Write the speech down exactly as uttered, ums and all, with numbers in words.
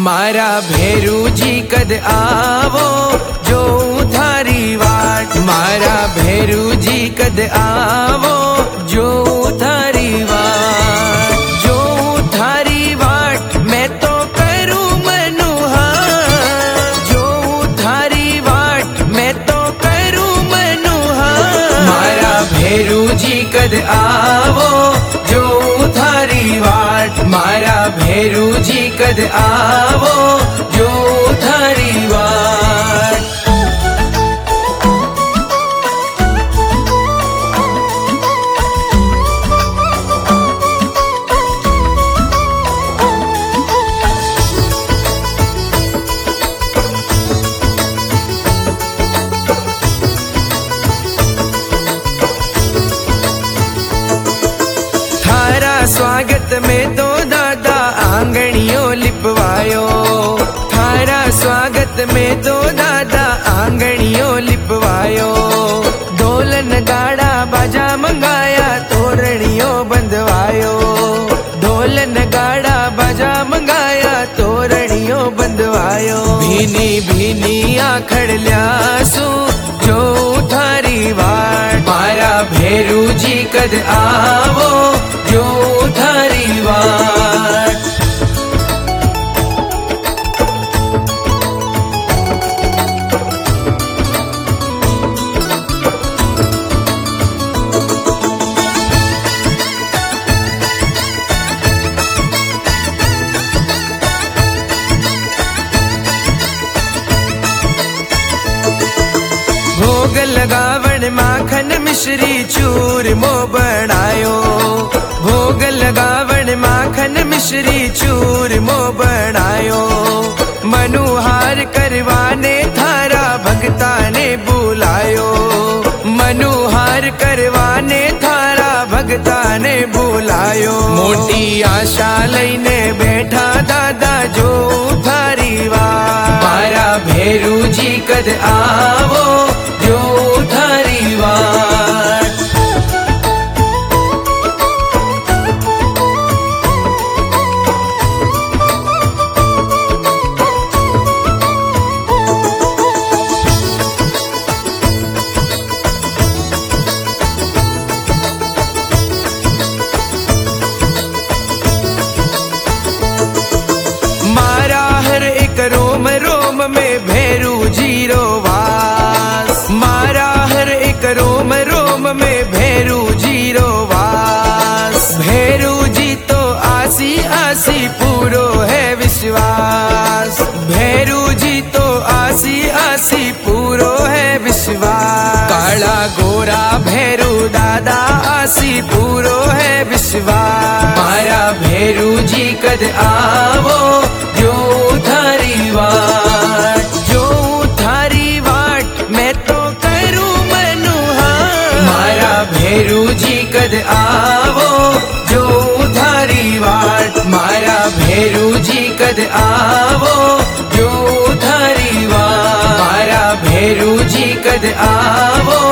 मारा भेरू जी कद आवो जो थारी वाट। मारा भेरू जी कद आवो जो थारी वाट। जो थारी वाट मैं तो करूं मनुहार। जो थारी वाट मैं तो करूं मनुहार। मारा भेरू जी कद आवो जो थारी वाट। मारा भेरू जी कद आवो जो थारी वाट। थारा स्वागत में तो दादा आंगणियों लिपवायो। थारा स्वागत में तो दादा आंगणियों लिपवायो। ढोलन गाड़ा बाजा मंगाया तोरणियों बंधवायो। ढोलन गाड़ा बाजा मंगाया तोरणियों बंधवायो। भीनी भीनी आखड़ ल्यासू जो थारी वाट। मारा भेरू जी कद आवो जो थारी वाट। भोग लगावण माखन मिश्री चूर मो बनायो। भोग लगावण माखन मिश्री चूर मो बनायो। मनुहार करवाने थारा भगता ने बुलायो। मनुहार करवाने थारा भगता ने बुलायो। मोटी आशा लईने बैठा दादा जो थारी वाट। मारा भेरू जी कद आवो जो थारी वाट। मारा हर एक रोम रोम में भेरू जीरो वास। मारा हर एक रोम रोम में भेरू जीरो वास। भेरू जी तो आसी आसी पूरो है विश्वास। भेरू जी तो आसी आसी पूरो है विश्वास। काला गोरा भेरू दादा आसी पूरो है विश्वास। मारा भेरू जी कद आवो जो थारी वाट। जो थारी वाट मैं तो करूं मनुहार। मारा भेरू जी कद आवो जो थारी वाट। मारा भेरू जी कद आवो जो थारी वाट। मारा भेरू जी कद आवो